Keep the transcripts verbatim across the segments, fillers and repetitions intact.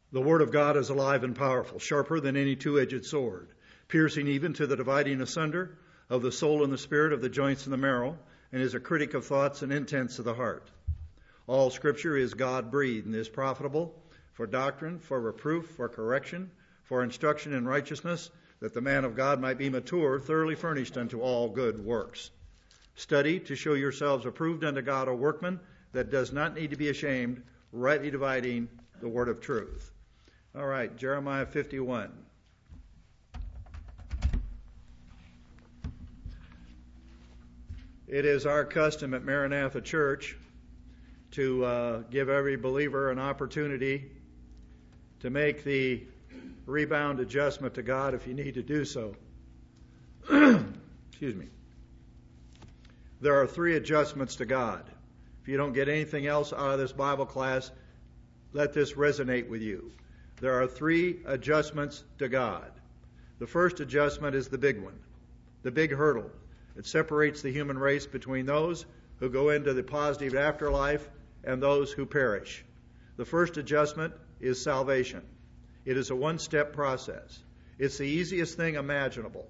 The Word of God is alive and powerful, sharper than any two-edged sword, piercing even to the dividing asunder of the soul and the spirit, of the joints and the marrow, and is a critic of thoughts and intents of the heart. All Scripture is God-breathed and is profitable for doctrine, for reproof, for correction, for instruction in righteousness, that the man of God might be mature, thoroughly furnished unto all good works. Study to show yourselves approved unto God, a workman that does not need to be ashamed, rightly dividing the word of truth. All right, Jeremiah fifty-one. It is our custom at Maranatha Church to uh, give every believer an opportunity to make the rebound adjustment to God if you need to do so. Excuse me. There are three adjustments to God. If you don't get anything else out of this Bible class, let this resonate with you. There are three adjustments to God. The first adjustment is the big one, the big hurdle. It separates the human race between those who go into the positive afterlife and those who perish. The first adjustment is salvation. It is a one-step process. It's the easiest thing imaginable,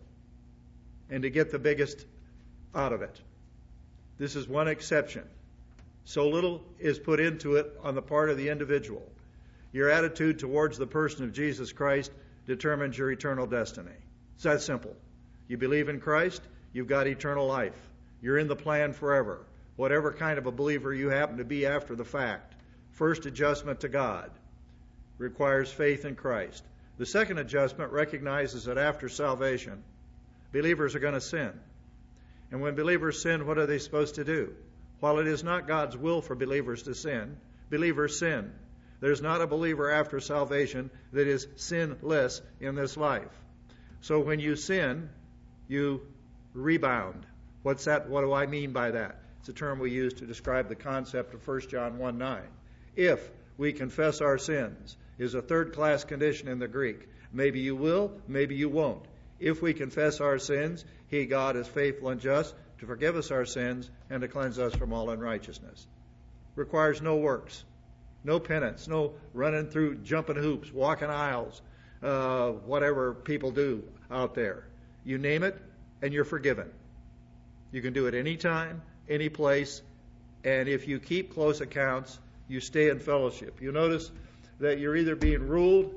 and to get the biggest out of it. This is one exception. So little is put into it on the part of the individual. Your attitude towards the person of Jesus Christ determines your eternal destiny. It's that simple. You believe in Christ, you've got eternal life. You're in the plan forever. Whatever kind of a believer you happen to be after the fact. First adjustment to God requires faith in Christ. The second adjustment recognizes that after salvation, believers are going to sin. And when believers sin, what are they supposed to do? While it is not God's will for believers to sin, believers sin. There's not a believer after salvation that is sinless in this life. So when you sin, you rebound. What's that? What do I mean by that? It's a term we use to describe the concept of First John one nine. If we confess our sins is a third-class condition in the Greek. Maybe you will, maybe you won't. If we confess our sins, He, God, is faithful and just to forgive us our sins and to cleanse us from all unrighteousness. Requires no works, no penance, no running through, jumping hoops, walking aisles, uh, whatever people do out there. You name it, and you're forgiven. You can do it any time, any place, and if you keep close accounts, you stay in fellowship. You notice that you're either being ruled,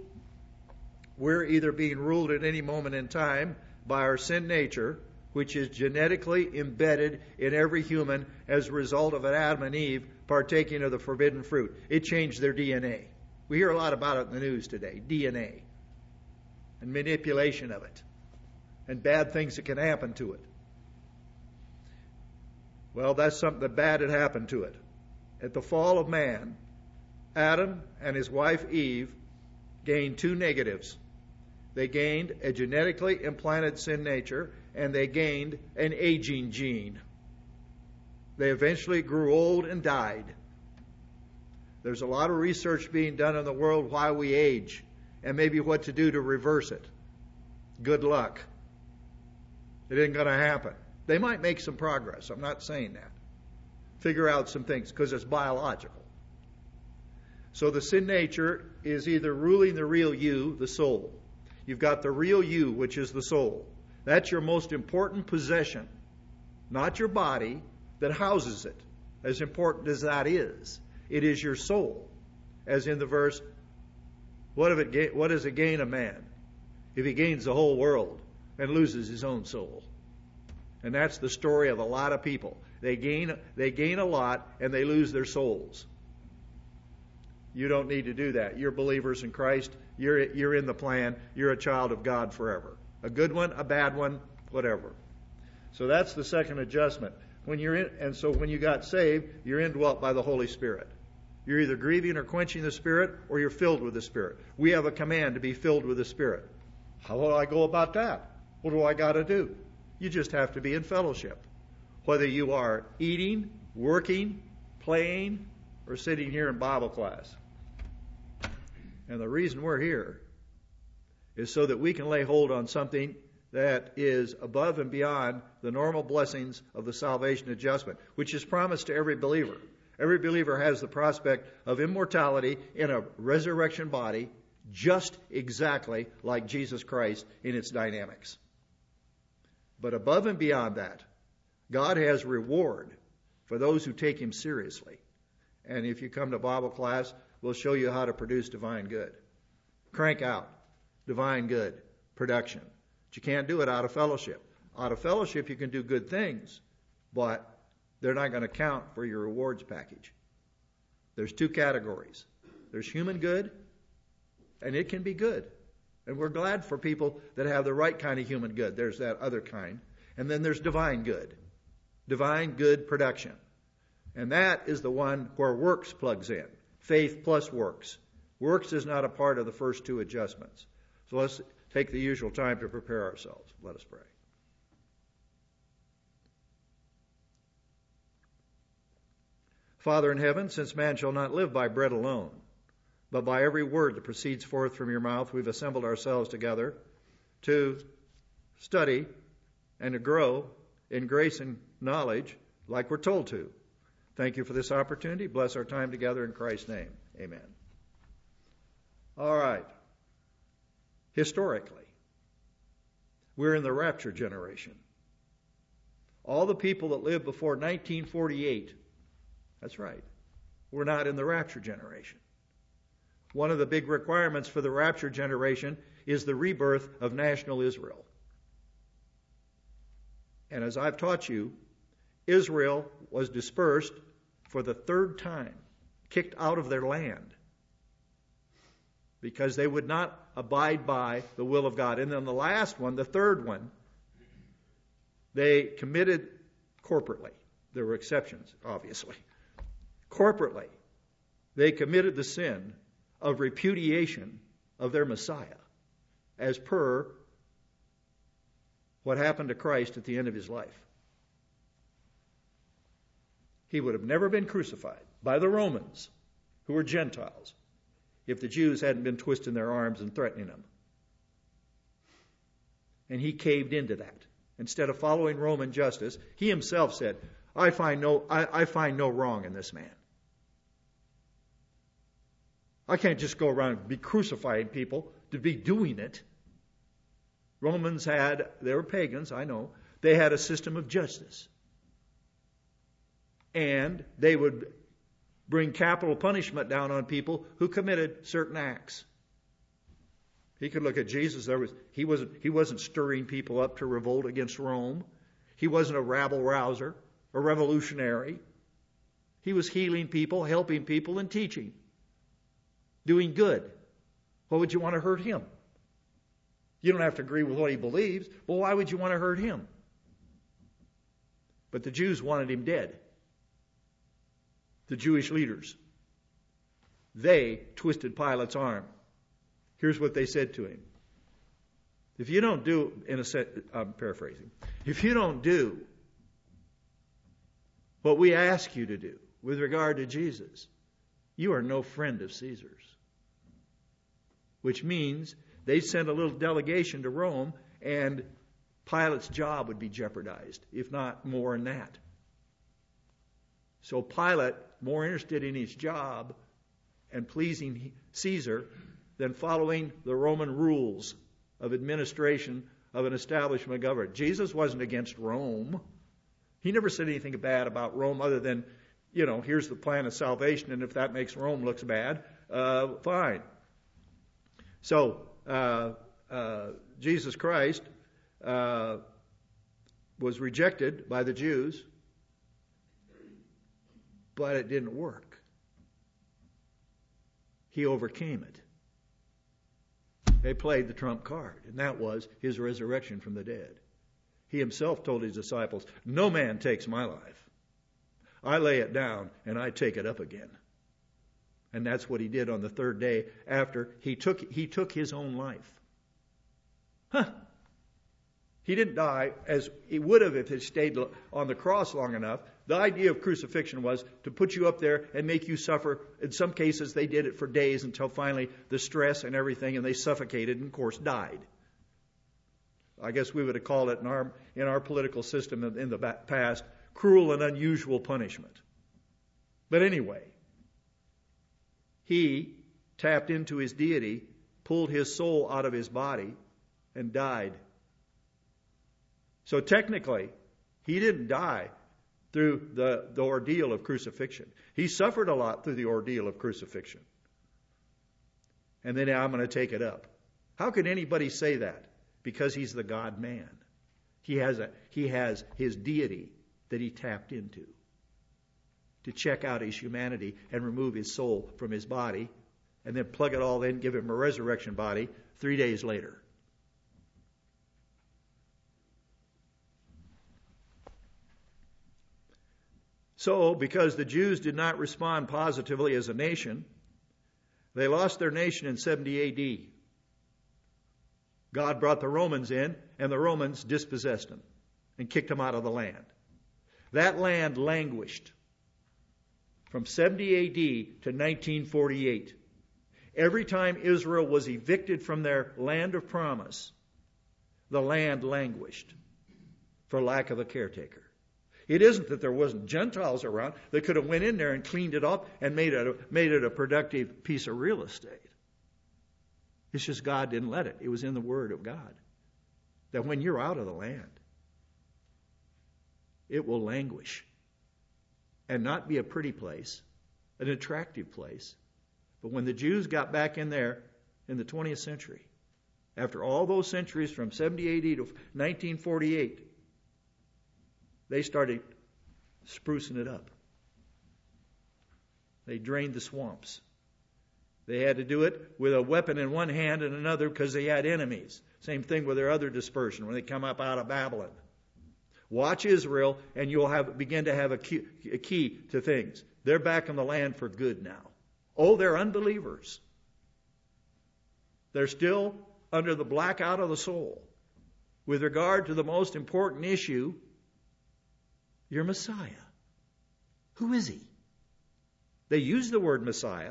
we're either being ruled at any moment in time by our sin nature, which is genetically embedded in every human as a result of an Adam and Eve partaking of the forbidden fruit. It changed their D N A. We hear a lot about it in the news today, D N A, and manipulation of it, and bad things that can happen to it. Well, that's something that bad had happened to it. At the fall of man, Adam and his wife Eve gained two negatives. They gained a genetically implanted sin nature, and they gained an aging gene. They eventually grew old and died. There's a lot of research being done in the world why we age, and maybe what to do to reverse it. Good luck. It ain't going to happen. They might make some progress. I'm not saying that. Figure out some things, because it's biological. So the sin nature is either ruling the real you, the soul. You've got the real you, which is the soul. That's your most important possession, not your body that houses it, as important as that is. It is your soul. As in the verse, what, if it ga- what does it gain a man if he gains the whole world and loses his own soul? And that's the story of a lot of people. They gain, they gain a lot and they lose their souls. You don't need to do that. You're believers in Christ. You're, you're in the plan. You're a child of God forever. A good one, a bad one, whatever. So that's the second adjustment. When you're in, and so when you got saved, you're indwelt by the Holy Spirit. You're either grieving or quenching the Spirit, or you're filled with the Spirit. We have a command to be filled with the Spirit. How will I go about that? What do I got to do? You just have to be in fellowship. Whether you are eating, working, playing, or sitting here in Bible class. And the reason we're here is so that we can lay hold on something that is above and beyond the normal blessings of the salvation adjustment, which is promised to every believer. Every believer has the prospect of immortality in a resurrection body just exactly like Jesus Christ in its dynamics. But above and beyond that, God has reward for those who take him seriously. And if you come to Bible class, we'll show you how to produce divine good. Crank out divine good production. But you can't do it out of fellowship. Out of fellowship, you can do good things, but they're not going to count for your rewards package. There's two categories. There's human good, and it can be good. And we're glad for people that have the right kind of human good. There's that other kind. And then there's divine good. Divine good production. And that is the one where works plugs in. Faith plus works. Works is not a part of the first two adjustments. So let's take the usual time to prepare ourselves. Let us pray. Father in heaven, since man shall not live by bread alone, but by every word that proceeds forth from your mouth, we've assembled ourselves together to study and to grow in grace and knowledge like we're told to. Thank you for this opportunity. Bless our time together in Christ's name. Amen. All right. Historically, we're in the rapture generation. All the people that lived before nineteen forty-eight, that's right, we're not in the rapture generation. One of the big requirements for the rapture generation is the rebirth of national Israel. And as I've taught you, Israel was dispersed for the third time, kicked out of their land, because they would not abide by the will of God. And then the last one, the third one, they committed corporately. There were exceptions, obviously. Corporately, they committed the sin of repudiation of their Messiah, as per what happened to Christ at the end of his life. He would have never been crucified by the Romans, who were Gentiles, if the Jews hadn't been twisting their arms and threatening him. And he caved into that. Instead of following Roman justice, he himself said, I find no, I, I find no wrong in this man. I can't just go around and be crucifying people to be doing it. Romans had, they were pagans, I know, they had a system of justice. And they would bring capital punishment down on people who committed certain acts. He could look at Jesus. There was, he wasn't, he wasn't stirring people up to revolt against Rome. He wasn't a rabble-rouser, a revolutionary. He was healing people, helping people, and teaching. Doing good. Why would you want to hurt him? You don't have to agree with what he believes. Well, why would you want to hurt him? But the Jews wanted him dead. The Jewish leaders. They twisted Pilate's arm. Here's what they said to him. If you don't do, in a set, I'm paraphrasing, if you don't do what we ask you to do with regard to Jesus, you are no friend of Caesar's. Which means they sent a little delegation to Rome, and Pilate's job would be jeopardized, if not more than that. So Pilate, more interested in his job and pleasing Caesar than following the Roman rules of administration of an establishment of government. Jesus wasn't against Rome. He never said anything bad about Rome other than, you know, here's the plan of salvation, and if that makes Rome look bad, uh, fine. So, uh, uh, Jesus Christ uh, was rejected by the Jews, but it didn't work. He overcame it. They played the trump card, and that was his resurrection from the dead. He himself told his disciples, no man takes my life. I lay it down, and I take it up again. And that's what he did on the third day after he took he took his own life. Huh. He didn't die as he would have if he stayed on the cross long enough. The idea of crucifixion was to put you up there and make you suffer. In some cases, they did it for days until finally the stress and everything, and they suffocated and, of course, died. I guess we would have called it in our, in our political system in the past, cruel and unusual punishment. But anyway, he tapped into his deity pulled his soul out of his body and died. So technically, he didn't die through the, the ordeal of crucifixion. He suffered a lot through the ordeal of crucifixion. And then I'm going to take it up. How could anybody say that? Because he's the God-man. He has a, he has his deity that he tapped into to check out his humanity and remove his soul from his body and then plug it all in, give him a resurrection body three days later. So, because the Jews did not respond positively as a nation, they lost their nation in seventy A D. God brought the Romans in, and the Romans dispossessed them and kicked them out of the land. That land languished from seventy A D to nineteen forty-eight. Every time Israel was evicted from their land of promise, the land languished for lack of a caretaker. It isn't that there wasn't Gentiles around that could have went in there and cleaned it up and made it a, made it a productive piece of real estate. It's just God didn't let it. It was in the Word of God that when you're out of the land, it will languish and not be a pretty place, an attractive place. But when the Jews got back in there in the twentieth century, after all those centuries from seventy A D to nineteen forty-eight, they started sprucing it up. They drained the swamps. They had to do it with a weapon in one hand and another because they had enemies. Same thing with their other dispersion when they come up out of Babylon. Watch Israel and you'll have begin to have a key, a key to things. They're back in the land for good now. Oh, they're unbelievers. They're still under the blackout of the soul. With regard to the most important issue, your Messiah. Who is he? They use the word Messiah.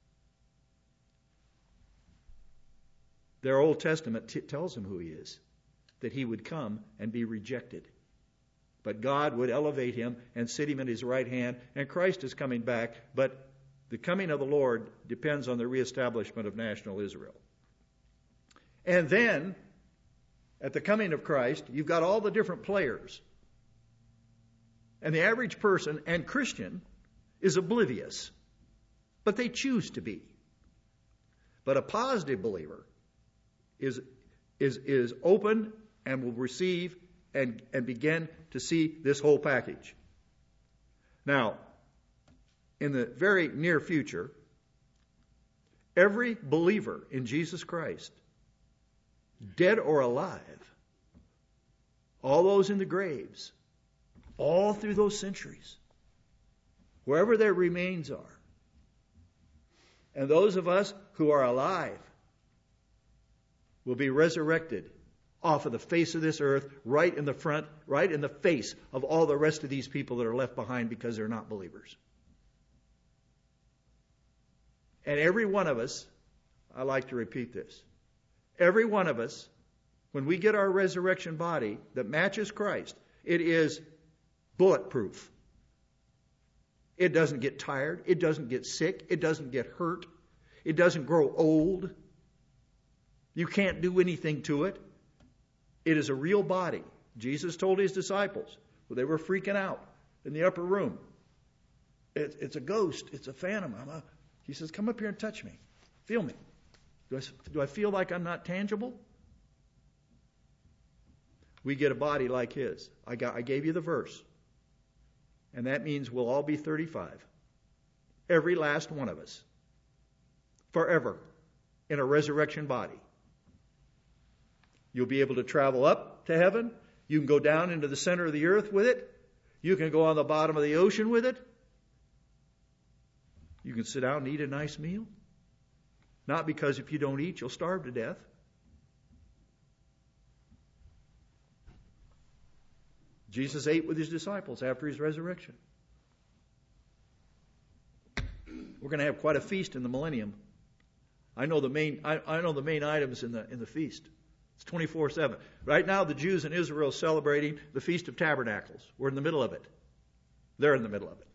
Their Old Testament t- tells them who he is, that he would come and be rejected. But God would elevate him and sit him at his right hand, and Christ is coming back, but the coming of the Lord depends on the reestablishment of national Israel. And then, at the coming of Christ, you've got all the different players. And the average person and Christian is oblivious, but they choose to be. But a positive believer is, is, is open and will receive and, and begin to see this whole package. Now, in the very near future, every believer in Jesus Christ, dead or alive, all those in the graves, all through those centuries, wherever their remains are, and those of us who are alive will be resurrected off of the face of this earth, right in the front, right in the face of all the rest of these people that are left behind because they're not believers. And every one of us, I like to repeat this, every one of us, when we get our resurrection body that matches Christ, it is bulletproof. It doesn't get tired. It doesn't get sick. It doesn't get hurt. It doesn't grow old. You can't do anything to it. It is a real body. Jesus told his disciples, well, they were freaking out in the upper room. It, it's a ghost. It's a phantom. I'm a, he says, come up here and touch me. Feel me. Do I, do I feel like I'm not tangible? We get a body like his. I, got, I gave you the verse. And that means we'll all be thirty-five. Every last one of us. Forever. In a resurrection body. You'll be able to travel up to heaven. You can go down into the center of the earth with it. You can go on the bottom of the ocean with it. You can sit down and eat a nice meal. Not because if you don't eat, you'll starve to death. Jesus ate with his disciples after his resurrection. We're going to have quite a feast in the millennium. I know the main I, I know the main items in the in the feast. It's twenty-four seven. Right now the Jews in Israel are celebrating the Feast of Tabernacles. We're in the middle of it. They're in the middle of it.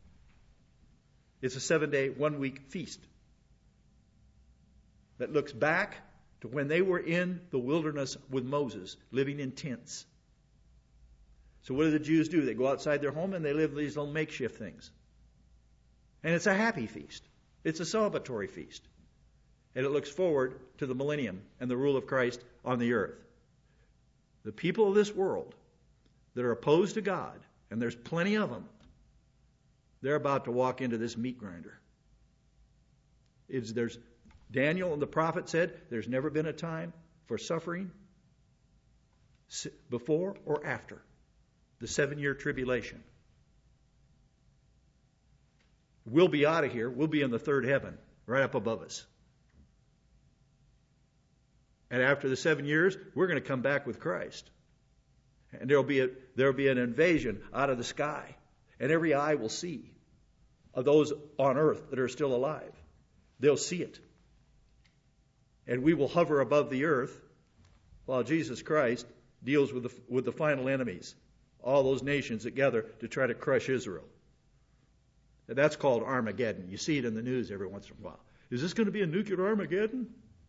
It's a seven-day, one-week feast that looks back to when they were in the wilderness with Moses, living in tents. So what do the Jews do? They go outside their home and they live these little makeshift things. And it's a happy feast. It's a celebratory feast. And it looks forward to the millennium and the rule of Christ on the earth. The people of this world that are opposed to God, and there's plenty of them, they're about to walk into this meat grinder. It's, there's, Daniel and the prophet said there's never been a time for suffering before or after the seven-year tribulation. We'll be out of here. We'll be in the third heaven, right up above us. And after the seven years, we're going to come back with Christ. And there'll be a, there'll be an invasion out of the sky. And every eye will see of those on earth that are still alive. They'll see it. And we will hover above the earth while Jesus Christ deals with the, with the final enemies, all those nations that gather to try to crush Israel. And that's called Armageddon. You see it in the news every once in a while. Is this going to be a nuclear Armageddon?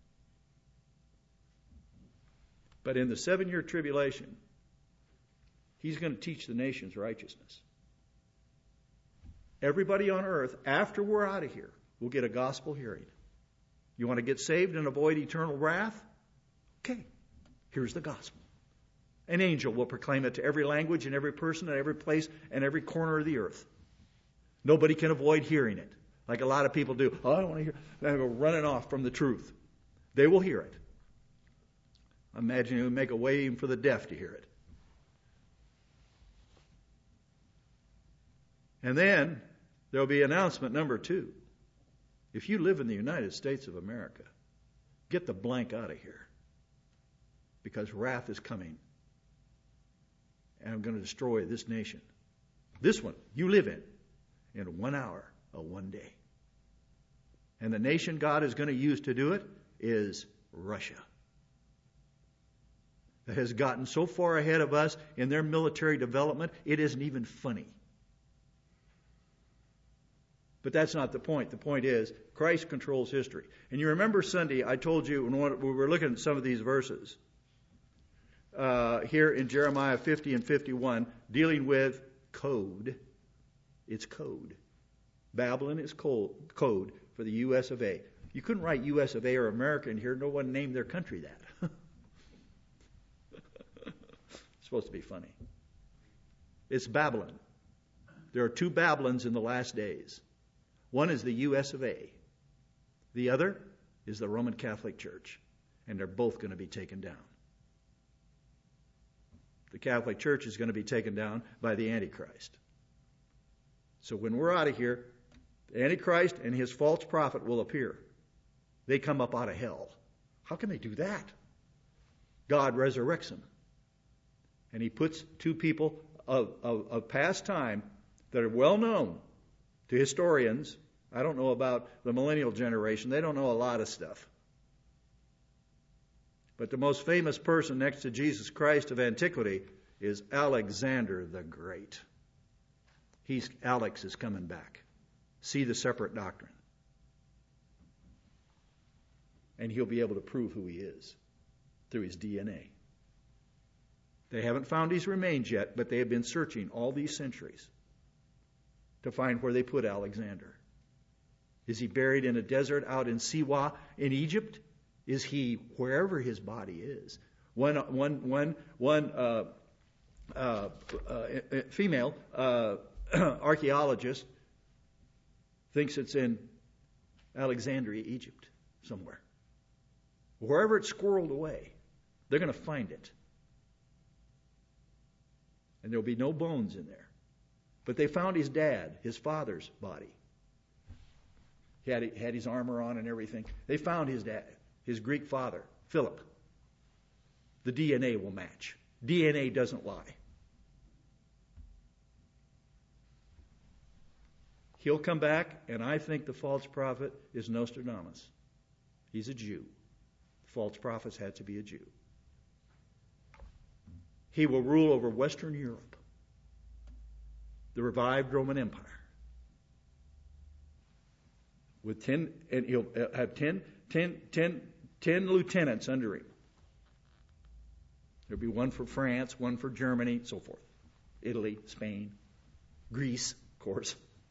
But in the seven-year tribulation, he's going to teach the nations righteousness. Everybody on earth, after we're out of here, will get a gospel hearing. You want to get saved and avoid eternal wrath? Okay, here's the gospel. An angel will proclaim it to every language and every person and every place and every corner of the earth. Nobody can avoid hearing it, like a lot of people do. Oh, I don't want to hear. They go running off from the truth. They will hear it. Imagine it would make a way even for the deaf to hear it. And then there'll be announcement number two. If you live in the United States of America, get the blank out of here. Because wrath is coming. And I'm going to destroy this nation. This one you live in. In one hour or one day. And the nation God is going to use to do it is Russia. That has gotten so far ahead of us in their military development, it isn't even funny. But that's not the point. The point is, Christ controls history. And you remember Sunday, I told you when we were looking at some of these verses, uh, here in Jeremiah fifty and fifty-one, dealing with code. It's code. Babylon is code for the U S of A. You couldn't write U S of A or America in here. No one named their country that. It's supposed to be funny. It's Babylon. There are two Babylons in the last days. One is the U S of A. The other is the Roman Catholic Church. And they're both going to be taken down. The Catholic Church is going to be taken down by the Antichrist. So when we're out of here, the Antichrist and his false prophet will appear. They come up out of hell. How can they do that? God resurrects them. And he puts two people of, of, of past time that are well known to historians. I don't know about the millennial generation. They don't know a lot of stuff. But the most famous person next to Jesus Christ of antiquity is Alexander the Great. He's, Alex is coming back. See the separate doctrine. And he'll be able to prove who he is through his D N A. They haven't found his remains yet, but they have been searching all these centuries to find where they put Alexander. Is he buried in a desert out in Siwa in Egypt? Is he wherever his body is? One, one, one, one uh, uh, uh, female uh, archaeologist thinks it's in Alexandria, Egypt, somewhere. Wherever it's squirreled away, they're going to find it. And there'll be no bones in there. But they found his dad, his father's body. He had, had his armor on and everything. They found his dad, his Greek father, Philip. The D N A will match. D N A doesn't lie. He'll come back, and I think the false prophet is Nostradamus. He's a Jew. False prophets had to be a Jew. He will rule over Western Europe, the revived Roman Empire. With ten, and he'll have ten, ten, ten, ten lieutenants under him. There'll be one for France, one for Germany, and so forth. Italy, Spain, Greece, of course.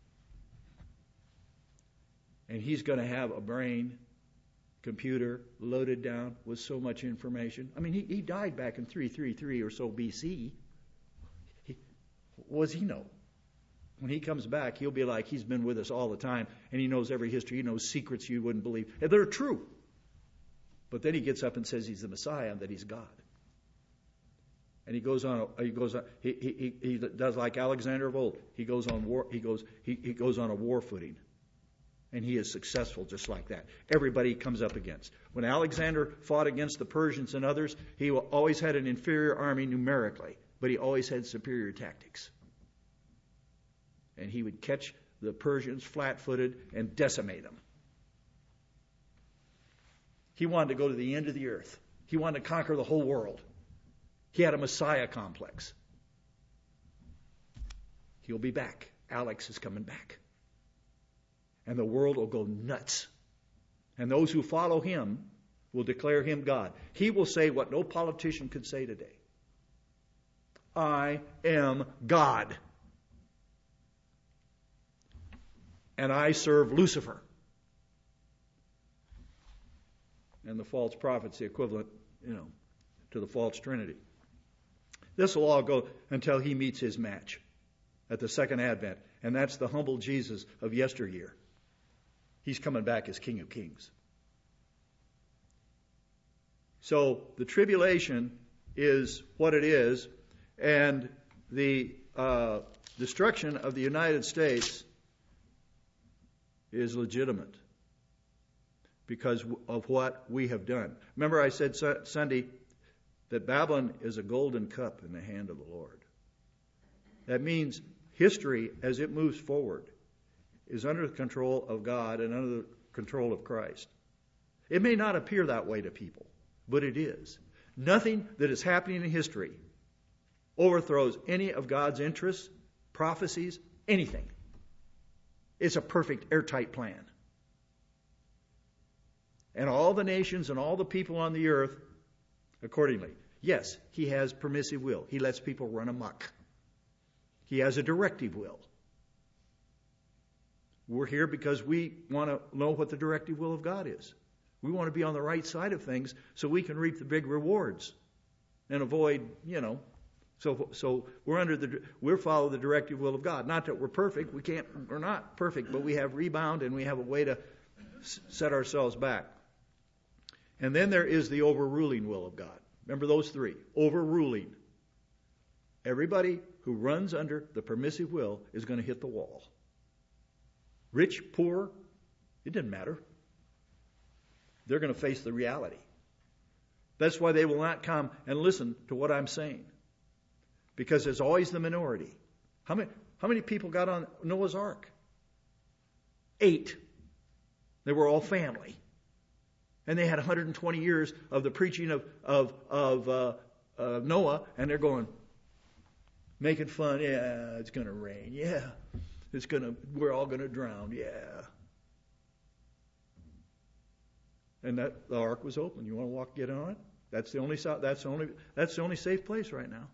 And he's going to have a brain computer loaded down with so much information. I mean, he, he died back in three thirty-three or so B C. He, what does he know? When he comes back, he'll be like he's been with us all the time, and he knows every history. He knows secrets you wouldn't believe. And they're true. But then he gets up and says he's the Messiah and that he's God. And he goes on. He goes on. He he he does like Alexander of old. He goes on war. He goes. He, he goes on a war footing, and he is successful just like that. Everybody he comes up against. When Alexander fought against the Persians and others, he always had an inferior army numerically, but he always had superior tactics. And he would catch the Persians flat-footed and decimate them. He wanted to go to the end of the earth. He wanted to conquer the whole world. He had a Messiah complex. He'll be back. Alex is coming back. And the world will go nuts. And those who follow him will declare him God. He will say what no politician could say today. I am God. And I serve Lucifer. And the false prophet's the equivalent, you know, to the false trinity. This will all go until he meets his match at the second advent. And that's the humble Jesus of yesteryear. He's coming back as King of Kings. So the tribulation is what it is. And the uh, destruction of the United States is legitimate because of what we have done. Remember I said su- Sunday that Babylon is a golden cup in the hand of the Lord. That means history, as it moves forward, is under the control of God and under the control of Christ. It may not appear that way to people, but it is. Nothing that is happening in history overthrows any of God's interests, prophecies, anything. It's a perfect, airtight plan. And all the nations and all the people on the earth accordingly. Yes, he has permissive will. He lets people run amok. He has a directive will. We're here because we want to know what the directive will of God is. We want to be on the right side of things so we can reap the big rewards and avoid, you know, so so we're under the we're follow the directive will of God. Not that we're perfect. We can't. We're not perfect, but we have rebound and we have a way to s- set ourselves back. And then there is the overruling will of God. Remember those three. Overruling. Everybody who runs under the permissive will is going to hit the wall. Rich, poor, it doesn't matter. They're going to face the reality. That's why they will not come and listen to what I'm saying. Because there's always the minority. How many, how many people got on Noah's Ark? Eight. They were all family. And they had one hundred twenty years of the preaching of, of, of uh, uh, Noah, and they're going, making fun. Yeah, it's going to rain. Yeah, it's going to. We're all going to drown. Yeah. And that the ark was open. You want to walk, get on it? That's the only. That's the only. That's the only safe place right now.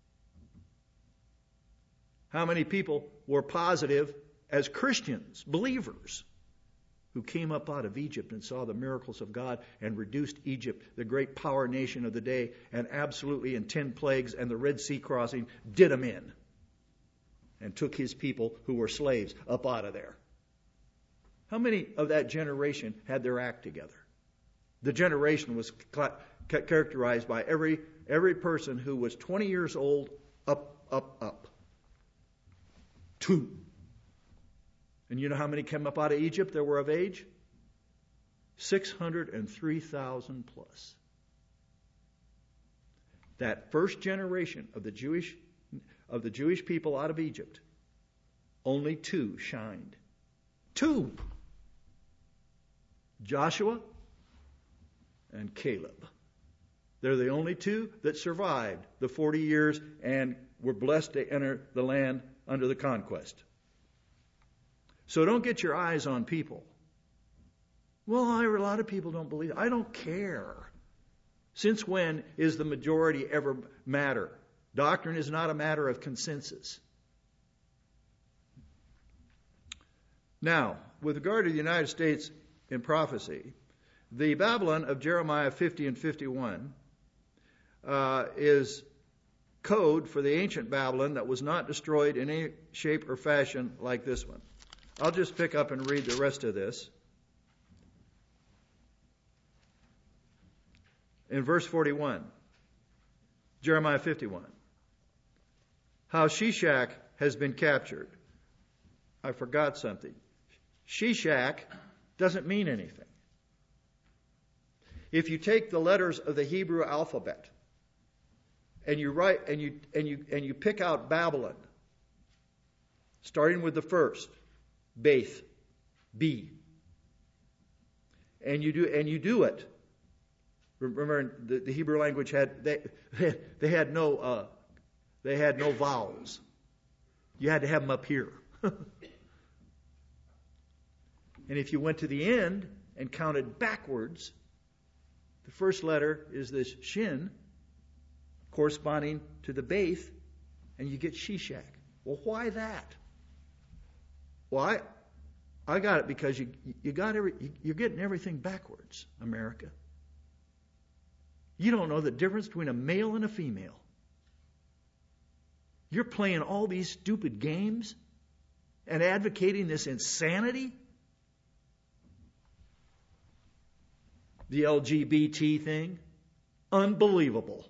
How many people were positive as Christians, believers, who came up out of Egypt and saw the miracles of God and reduced Egypt, the great power nation of the day, and absolutely in ten plagues and the Red Sea crossing did them in and took his people who were slaves up out of there? How many of that generation had their act together? The generation was characterized by every every person who was twenty years old up, up, up. Two. And you know how many came up out of Egypt that were of age? six hundred three thousand plus. That first generation of the Jewish of the Jewish people out of Egypt, only two shined. Two. Joshua and Caleb. They're the only two that survived the forty years and were blessed to enter the land under the conquest. So don't get your eyes on people. Well, I, a lot of people don't believe it. I don't care. Since when is the majority ever matter? Doctrine is not a matter of consensus. Now, with regard to the United States in prophecy, the Babylon of Jeremiah fifty and fifty-one uh, is code for the ancient Babylon that was not destroyed in any shape or fashion like this one. I'll just pick up and read the rest of this. In verse forty-one, Jeremiah fifty-one, how Shishak has been captured. I forgot something. Shishak doesn't mean anything. If you take the letters of the Hebrew alphabet and you write and you and you and you pick out Babylon, starting with the first, Beth, B, and you do and you do it. Remember, the, the Hebrew language had they they had no uh, they had no vowels. You had to have them up here. And if you went to the end and counted backwards, the first letter is this Shin, corresponding to the Beth, and you get Shishak. Well, why that? Well, I, I got it because you you got every you're getting everything backwards, America. You don't know the difference between a male and a female. You're playing all these stupid games and advocating this insanity. The L G B T thing, unbelievable.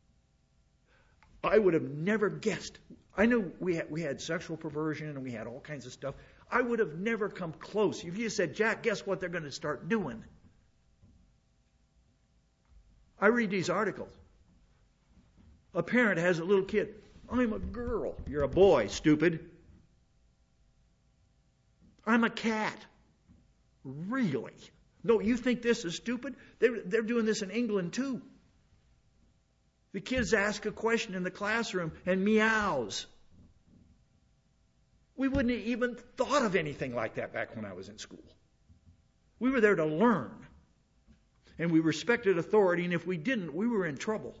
I would have never guessed. I knew we had, we had sexual perversion and we had all kinds of stuff. I would have never come close. If you said, Jack, guess what they're going to start doing? I read these articles. A parent has a little kid. I'm a girl. You're a boy, stupid. I'm a cat. Really? No, you think this is stupid? They're, they're doing this in England too. The kids ask a question in the classroom and meows. We wouldn't have even thought of anything like that back when I was in school. We were there to learn. And we respected authority, and if we didn't, we were in trouble.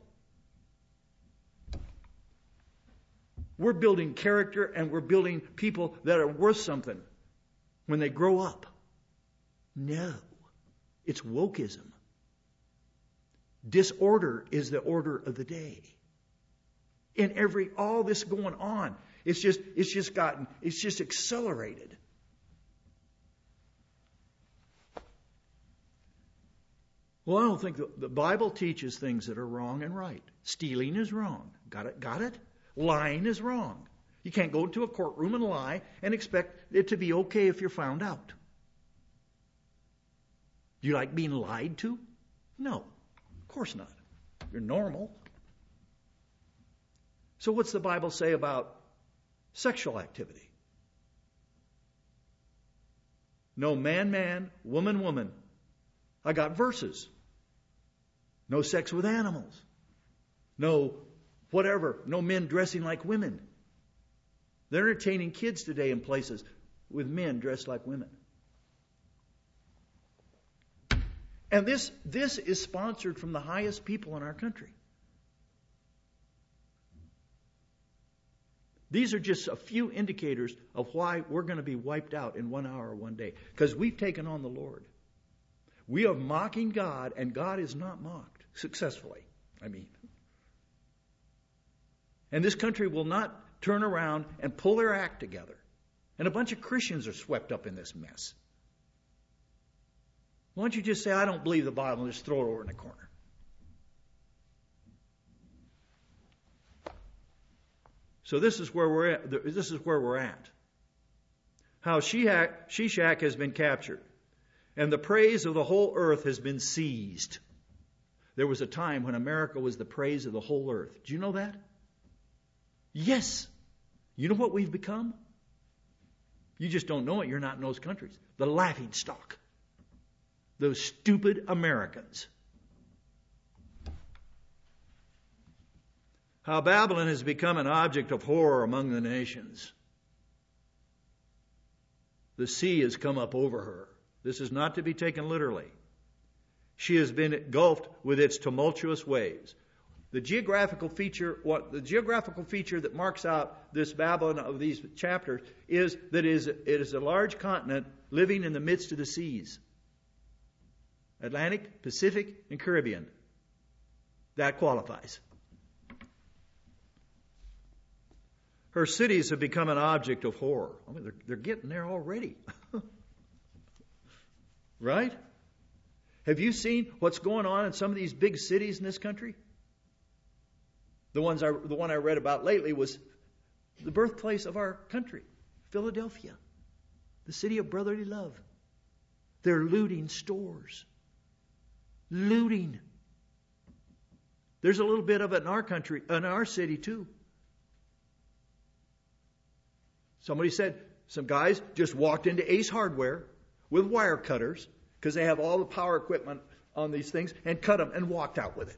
We're building character, and we're building people that are worth something when they grow up. No. It's wokeism. Disorder is the order of the day. In every all this going on, it's just it's just gotten it's just accelerated. Well, I don't think the, the Bible teaches things that are wrong and right. Stealing is wrong. Got it? Got it? Lying is wrong. You can't go into a courtroom and lie and expect it to be okay if you're found out. Do you like being lied to? No, of course not. You're normal. So what's the Bible say about sexual activity? No man, man, woman, woman. I got verses. No sex with animals. No whatever. No men dressing like women. They're entertaining kids today in places with men dressed like women. And this, this is sponsored from the highest people in our country. These are just a few indicators of why we're going to be wiped out in one hour or one day. Because we've taken on the Lord. We are mocking God, and God is not mocked successfully. I mean. And this country will not turn around and pull their act together. And a bunch of Christians are swept up in this mess. Why don't you just say, I don't believe the Bible, and just throw it over in the corner? So this is where we're at. This is where we're at. How Shishak has been captured, and the praise of the whole earth has been seized. There was a time when America was the praise of the whole earth. Do you know that? Yes. You know what we've become? You just don't know it. You're not in those countries. The laughing stock. Those stupid Americans. How Babylon has become an object of horror among the nations. The sea has come up over her. This is not to be taken literally. She has been engulfed with its tumultuous waves. The geographical feature, what the geographical feature that marks out this Babylon of these chapters is that it is, it is a large continent living in the midst of the seas. Atlantic, Pacific, and Caribbean. That qualifies. Her cities have become an object of horror. I mean, they're, they're getting there already. Right? Have you seen what's going on in some of these big cities in this country? The ones I, the one I read about lately was the birthplace of our country, Philadelphia, the city of brotherly love. They're looting stores. Looting. There's a little bit of it in our country, in our city too. Somebody said some guys just walked into Ace Hardware with wire cutters because they have all the power equipment on these things and cut them and walked out with it.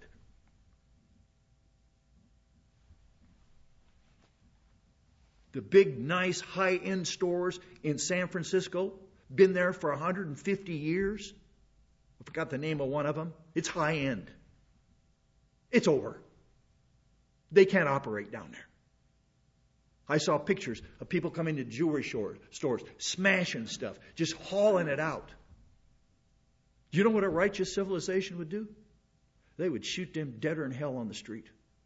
The big, nice, high-end stores in San Francisco, been there for one hundred fifty years. I forgot the name of one of them. It's high-end. It's over. They can't operate down there. I saw pictures of people coming to jewelry stores, smashing stuff, just hauling it out. Do you know what a righteous civilization would do? They would shoot them deader in hell on the street.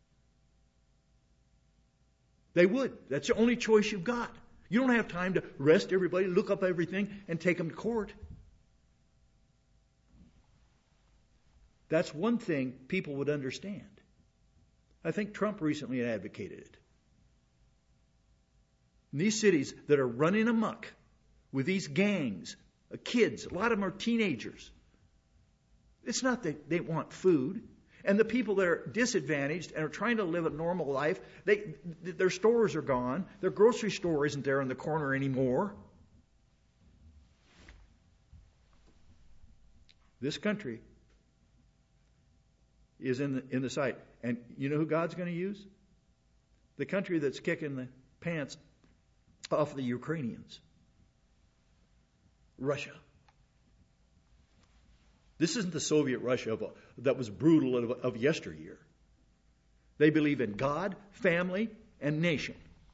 They would. That's the only choice you've got. You don't have time to arrest everybody, look up everything, and take them to court. That's one thing people would understand. I think Trump recently advocated it. In these cities that are running amok with these gangs of kids, a lot of them are teenagers. It's not that they want food. And the people that are disadvantaged and are trying to live a normal life, they, their stores are gone. Their grocery store isn't there in the corner anymore. This country is in the, in the sight. And you know who God's going to use? The country that's kicking the pants off the Ukrainians. Russia. This isn't the Soviet Russia of, that was brutal of, of yesteryear. They believe in God, family, and nation.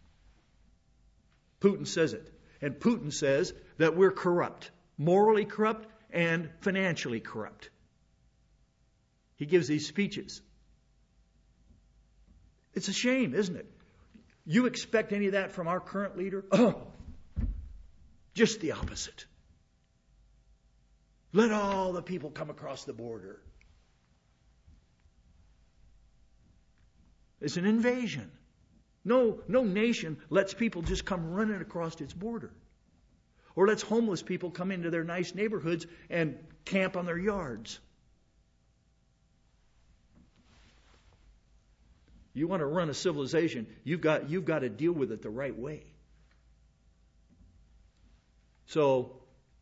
Putin says it. And Putin says that we're corrupt, morally corrupt and financially corrupt. He gives these speeches. It's a shame, isn't it? You expect any of that from our current leader? Oh, just the opposite. Let all the people come across the border. It's an invasion. No, no nation lets people just come running across its border. Or lets homeless people come into their nice neighborhoods and camp on their yards. You want to run a civilization, you've got, you've got to deal with it the right way. So,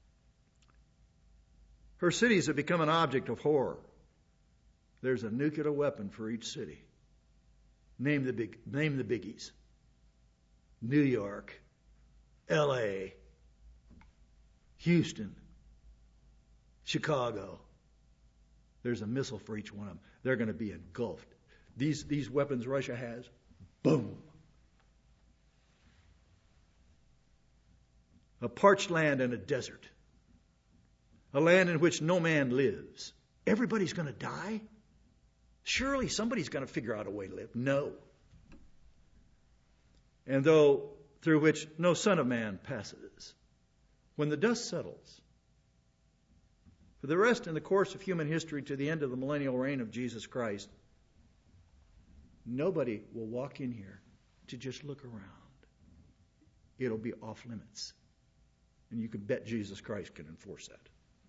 her cities have become an object of horror. There's a nuclear weapon for each city. Name the big, name the biggies. New York, L A, Houston, Chicago. There's a missile for each one of them. They're going to be engulfed. These, these weapons Russia has, boom. A parched land and a desert. A land in which no man lives. Everybody's going to die? Surely somebody's going to figure out a way to live. No. And though through which no son of man passes. When the dust settles. For the rest in the course of human history to the end of the millennial reign of Jesus Christ, nobody will walk in here to just look around. It'll be off limits. And you can bet Jesus Christ can enforce that.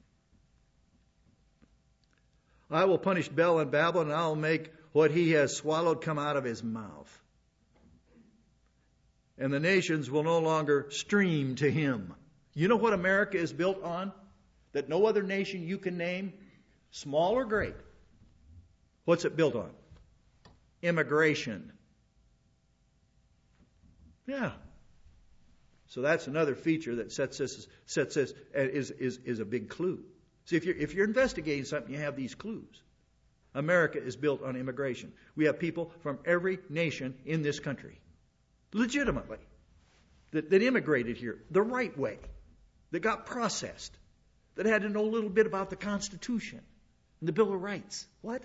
I will punish Bel and Babylon, and I will make what he has swallowed come out of his mouth. And the nations will no longer stream to him. You know what America is built on? That no other nation you can name, small or great. What's it built on? Immigration. Yeah. So that's another feature that sets this sets this is is is a big clue. See, if you're if you're investigating something, you have these clues. America is built on immigration. We have people from every nation in this country, legitimately, that, that immigrated here the right way, that got processed, that had to know a little bit about the Constitution and the Bill of Rights. What?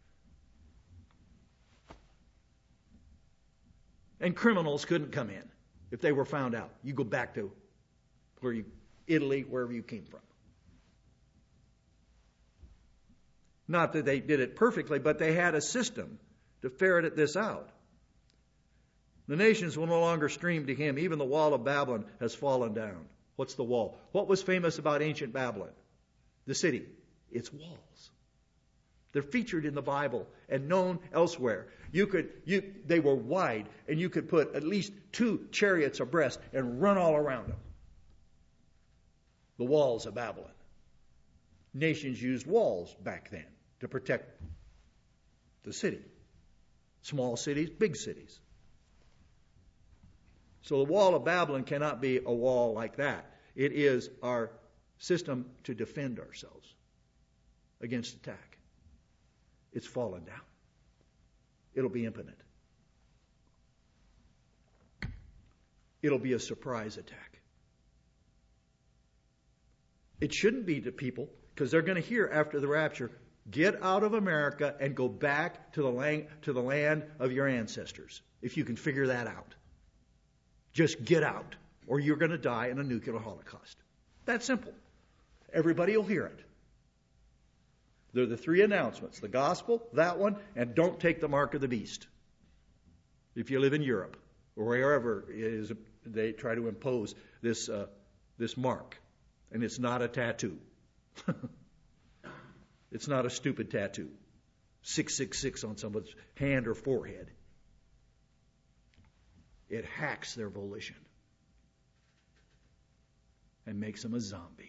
And criminals couldn't come in if they were found out. You go back to where you, Italy, wherever you came from. Not that they did it perfectly, but they had a system to ferret this out. The nations will no longer stream to him. Even the wall of Babylon has fallen down. What's the wall? What was famous about ancient Babylon? The city. Its walls. They're featured in the Bible and known elsewhere. You could, you, they were wide, and you could put at least two chariots abreast and run all around them. The walls of Babylon. Nations used walls back then to protect the city. Small cities, big cities. So the wall of Babylon cannot be a wall like that. It is our system to defend ourselves against attack. It's fallen down. It'll be impotent. It'll be a surprise attack. It shouldn't be to people, because they're going to hear after the rapture, get out of America and go back to the land, to the land of your ancestors, if you can figure that out. Just get out, or you're going to die in a nuclear holocaust. That's simple. Everybody will hear it. They're the three announcements, the gospel, that one, and don't take the mark of the beast. If you live in Europe, or wherever it is, they try to impose this, uh, this mark. And it's not a tattoo. It's not a stupid tattoo. six six six on someone's hand or forehead. It hacks their volition and makes them a zombie.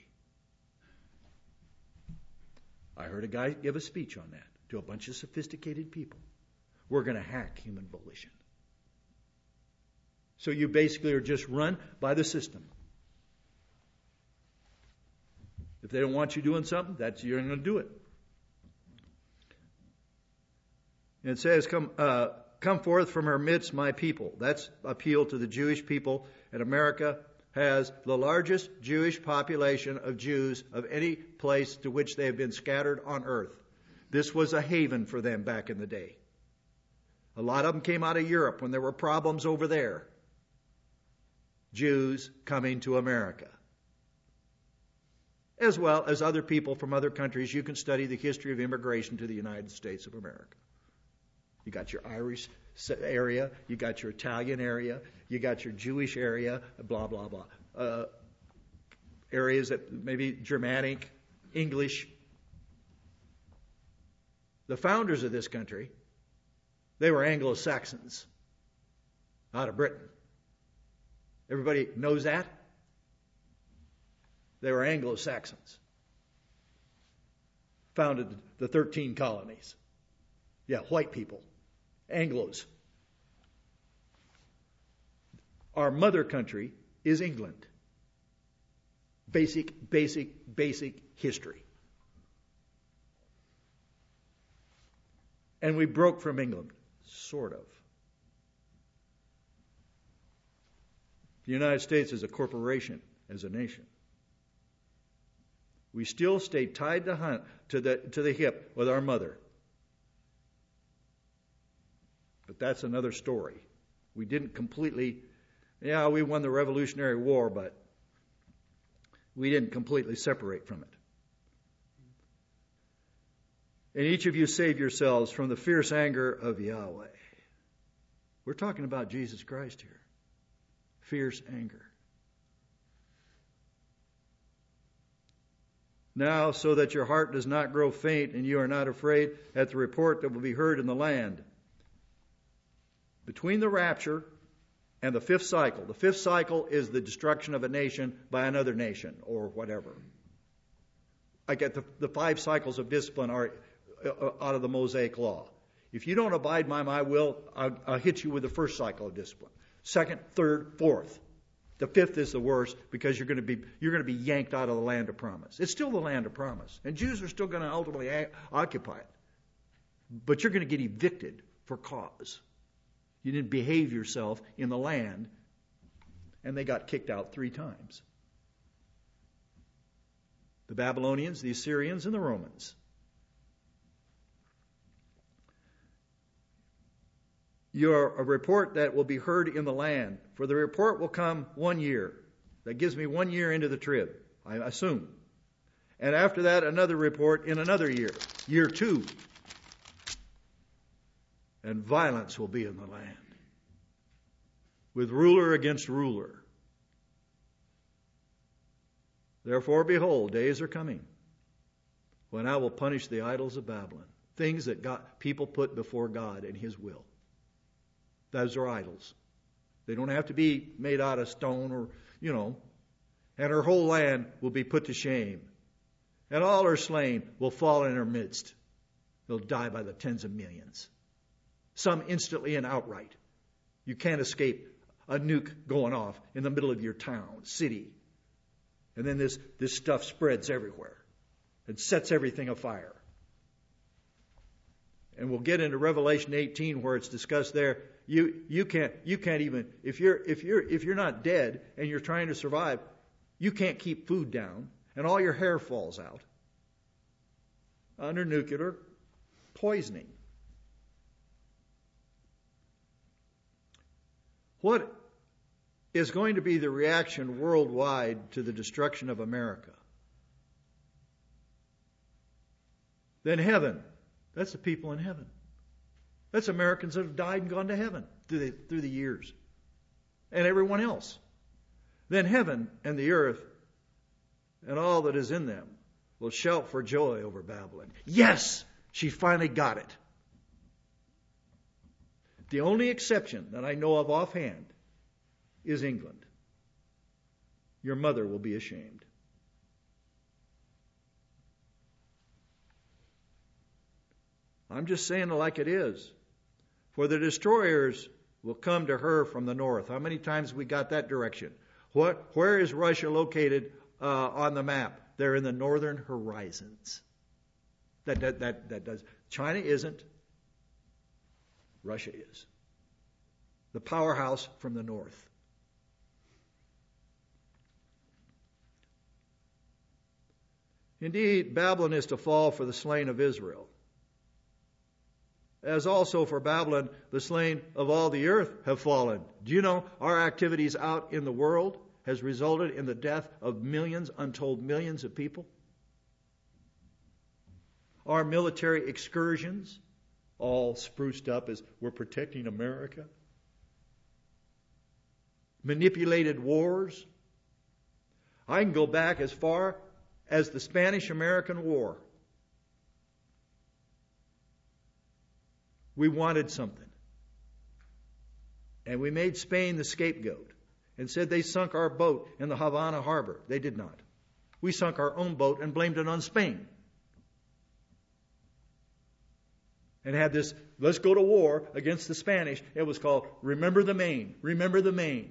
I heard a guy give a speech on that to a bunch of sophisticated people. We're going to hack human volition. So you basically are just run by the system. If they don't want you doing something, that's you're going to do it. And it says, "Come, uh, come forth from her midst, my people." That's appeal to the Jewish people. And America has the largest Jewish population of Jews of any place to which they have been scattered on earth. This was a haven for them back in the day. A lot of them came out of Europe when there were problems over there. Jews coming to America. As well as other people from other countries. You can study the history of immigration to the United States of America. You got your Irish area, you got your Italian area, you got your Jewish area, blah, blah, blah. Uh, areas that maybe Germanic, English. The founders of this country, they were Anglo-Saxons out of Britain. Everybody knows that? They were Anglo-Saxons. Founded the thirteen colonies. Yeah, white people. Anglos. Our mother country is England. Basic, basic, basic history. And we broke from England. Sort of. The United States is a corporation, as a nation. We still stay tied to, hunt, to, the, to the hip with our mother. But that's another story. We didn't completely, yeah, we won the Revolutionary War, but we didn't completely separate from it. And each of you save yourselves from the fierce anger of Yahweh. We're talking about Jesus Christ here. Fierce anger. Now, so that your heart does not grow faint and you are not afraid at the report that will be heard in the land. Between the rapture and the fifth cycle. The fifth cycle is the destruction of a nation by another nation or whatever. I get the, the five cycles of discipline are out of the Mosaic law. If you don't abide by my will, I'll, I'll hit you with the first cycle of discipline. Second, third, fourth. The fifth is the worst because you're going to be you're going to be yanked out of the land of promise. It's still the land of promise, and Jews are still going to ultimately a- occupy it. But you're going to get evicted for cause. You didn't behave yourself in the land, and they got kicked out three times. The Babylonians, the Assyrians, and the Romans. You're a report that will be heard in the land, for the report will come one year. That gives me one year into the trib, I assume. And after that, another report in another year, year two. And violence will be in the land, with ruler against ruler. Therefore, behold, days are coming when I will punish the idols of Babylon, things that God, people put before God and His will. Those are idols. They don't have to be made out of stone or, you know. And her whole land will be put to shame. And all her slain will fall in her midst. They'll die by the tens of millions. Some instantly and outright. You can't escape a nuke going off in the middle of your town, city. And then this, this stuff spreads everywhere. It sets everything afire. And we'll get into Revelation eighteen where it's discussed there. You you can't you can't even if you're if you're if you're not dead and you're trying to survive, you can't keep food down, and all your hair falls out under nuclear poisoning. What is going to be the reaction worldwide to the destruction of America? Then heaven. That's the people in heaven. That's Americans that have died and gone to heaven through the, through the years. And everyone else. Then heaven and the earth and all that is in them will shout for joy over Babylon. Yes, she finally got it. The only exception that I know of offhand is England. Your mother will be ashamed. I'm just saying it like it is. For the destroyers will come to her from the north. How many times we got that direction? What? Where is Russia located uh, on the map? They're in the northern horizons. That, that, that, that does. China isn't. Russia is. The powerhouse from the north. Indeed, Babylon is to fall for the slain of Israel. As also for Babylon, the slain of all the earth have fallen. Do you know our activities out in the world has resulted in the death of millions, untold millions of people? Our military excursions, all spruced up as we're protecting America. Manipulated wars. I can go back as far as the Spanish-American War. We wanted something. And we made Spain the scapegoat and said they sunk our boat in the Havana harbor. They did not. We sunk our own boat and blamed it on Spain. And had this, let's go to war against the Spanish. It was called Remember the Maine. Remember the Maine.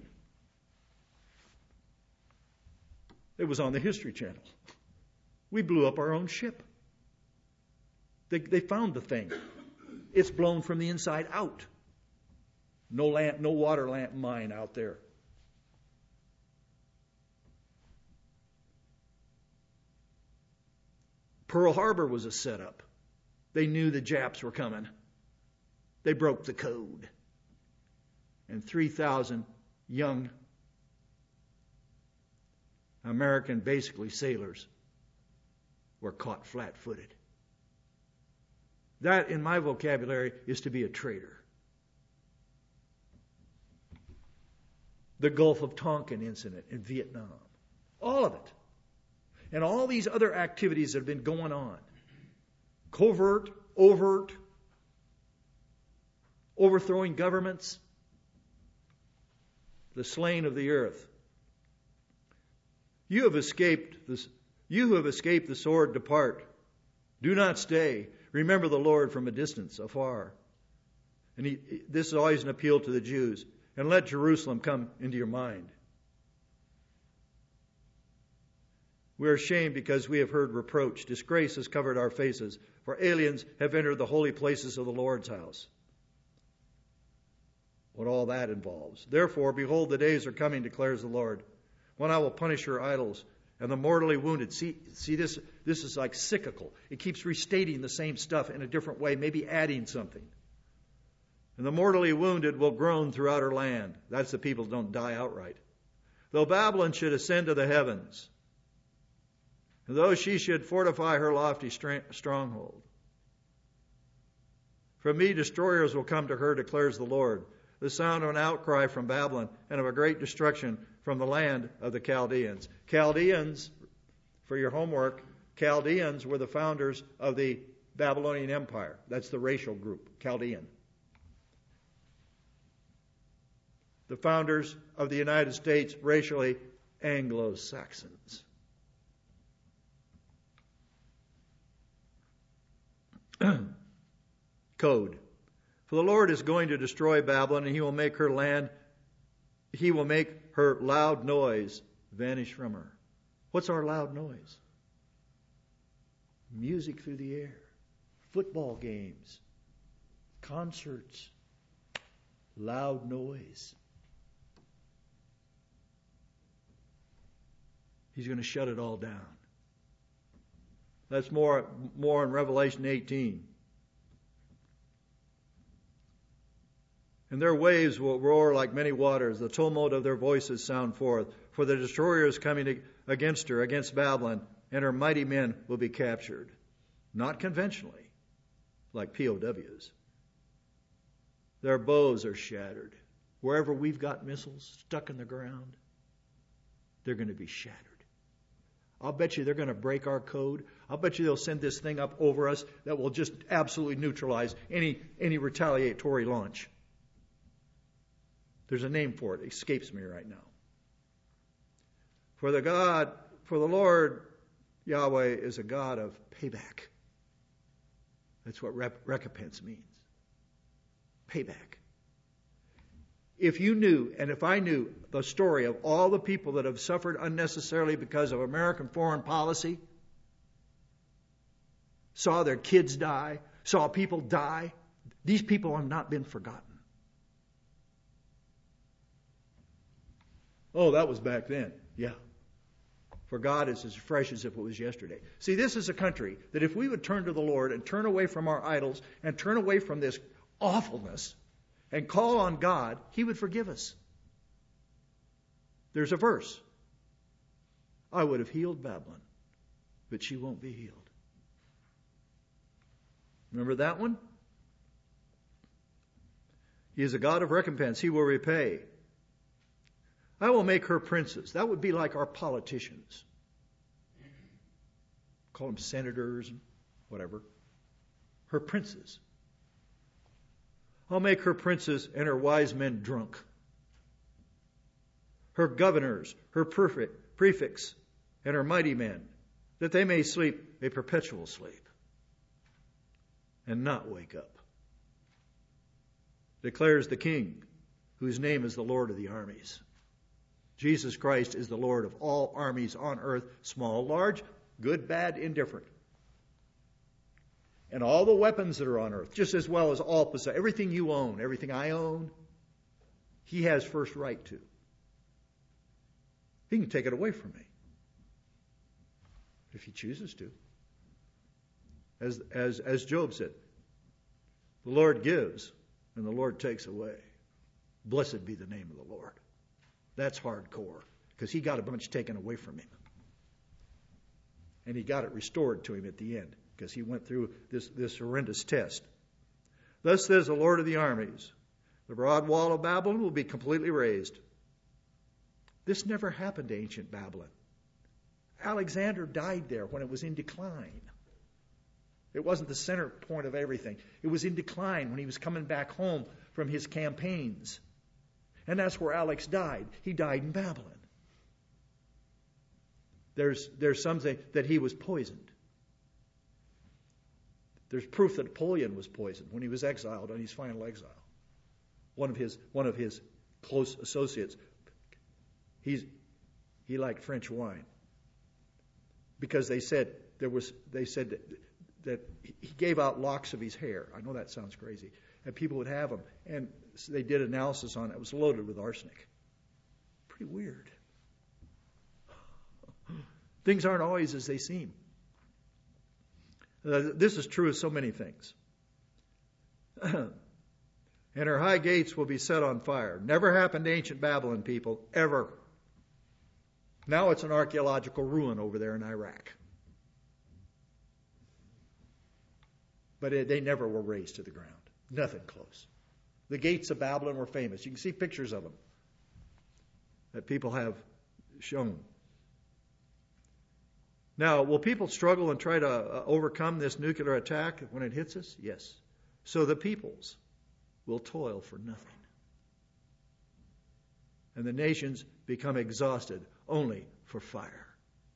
It was on the History Channel. We blew up our own ship. They, they found the thing. It's blown from the inside out. No land, no water land mine out there. Pearl Harbor was a setup. They knew the Japs were coming. They broke the code. And three thousand young American, basically sailors, were caught flat-footed. That, in my vocabulary, is to be a traitor. The Gulf of Tonkin incident in Vietnam. All of it. And all these other activities that have been going on. Covert, overt, overthrowing governments. The slain of the earth. You have escaped this. You who have escaped the sword, depart. Do not stay. Remember the Lord from a distance, afar. And he, this is always an appeal to the Jews. And let Jerusalem come into your mind. We are ashamed because we have heard reproach. Disgrace has covered our faces, for aliens have entered the holy places of the Lord's house. What all that involves. Therefore, behold, the days are coming, declares the Lord, when I will punish your idols and the mortally wounded. See, see this, this is like cyclical. It keeps restating the same stuff in a different way, maybe adding something. And the mortally wounded will groan throughout her land. That's the people who don't die outright. Though Babylon should ascend to the heavens, and though she should fortify her lofty stronghold. From me destroyers will come to her, declares the Lord. The sound of an outcry from Babylon and of a great destruction from the land of the Chaldeans. Chaldeans, for your homework, Chaldeans were the founders of the Babylonian Empire. That's the racial group, Chaldean. The founders of the United States, racially, Anglo-Saxons. Code. For the Lord is going to destroy Babylon, and he will make her land, he will make her loud noise vanish from her. What's our loud noise? Music through the air, football games, concerts, loud noise. He's going to shut it all down. That's more, more in Revelation eighteen. And their waves will roar like many waters. The tumult of their voices sound forth. For the destroyer is coming against her, against Babylon, and her mighty men will be captured. Not conventionally, like P O Ws. Their bows are shattered. Wherever we've got missiles stuck in the ground, they're going to be shattered. I'll bet you they're going to break our code. I'll bet you they'll send this thing up over us that will just absolutely neutralize any, any retaliatory launch. There's a name for it. It escapes me right now. For the God, for the Lord, Yahweh, is a God of payback. That's what rep- recompense means. Payback. If you knew, and if I knew, the story of all the people that have suffered unnecessarily because of American foreign policy, saw their kids die, saw people die, these people have not been forgotten. Oh, that was back then. Yeah. For God is as fresh as if it was yesterday. See, this is a country that if we would turn to the Lord and turn away from our idols and turn away from this awfulness and call on God, He would forgive us. There's a verse. I would have healed Babylon, but she won't be healed. Remember that one? He is a God of recompense. He will repay. I will make her princes. That would be like our politicians. Call them senators and whatever. Her princes. I'll make her princes and her wise men drunk. Her governors, her prefects, and her mighty men, that they may sleep a perpetual sleep and not wake up. Declares the King, whose name is the Lord of the armies. Jesus Christ is the Lord of all armies on earth, small, large, good, bad, indifferent. And all the weapons that are on earth, just as well as all possess, everything you own, everything I own, He has first right to. He can take it away from me if He chooses to. As, as, as Job said, the Lord gives and the Lord takes away. Blessed be the name of the Lord. That's hardcore, because He got a bunch taken away from Him. And He got it restored to Him at the end, because He went through this, this horrendous test. Thus says the Lord of the armies, the broad wall of Babylon will be completely razed. This never happened to ancient Babylon. Alexander died there when it was in decline. It wasn't the center point of everything. It was in decline when he was coming back home from his campaigns. And that's where Alex died. He died in Babylon. There's, there's some say that he was poisoned. There's proof that Napoleon was poisoned when he was exiled on his final exile. One of his, one of his close associates, he's, he liked French wine. because they said there was. They said that, that he gave out locks of his hair. I know that sounds crazy, and people would have them. And so they did analysis on it. It was loaded with arsenic. Pretty weird. Things aren't always as they seem. Uh, this is true of so many things. And her high gates will be set on fire. Never happened to ancient Babylon, people, ever. Now it's an archaeological ruin over there in Iraq. But it, they never were razed to the ground. Nothing close. The gates of Babylon were famous. You can see pictures of them that people have shown. Now, will people struggle and try to uh, overcome this nuclear attack when it hits us? Yes. So the peoples will toil for nothing. And the nations become exhausted only for fire.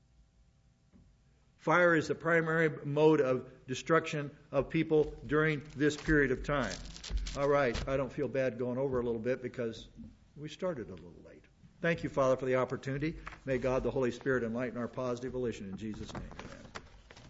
Fire is the primary mode of destruction of people during this period of time. All right, I don't feel bad going over a little bit because we started a little late. Thank you, Father, for the opportunity. May God, the Holy Spirit, enlighten our positive volition in Jesus' name. Amen.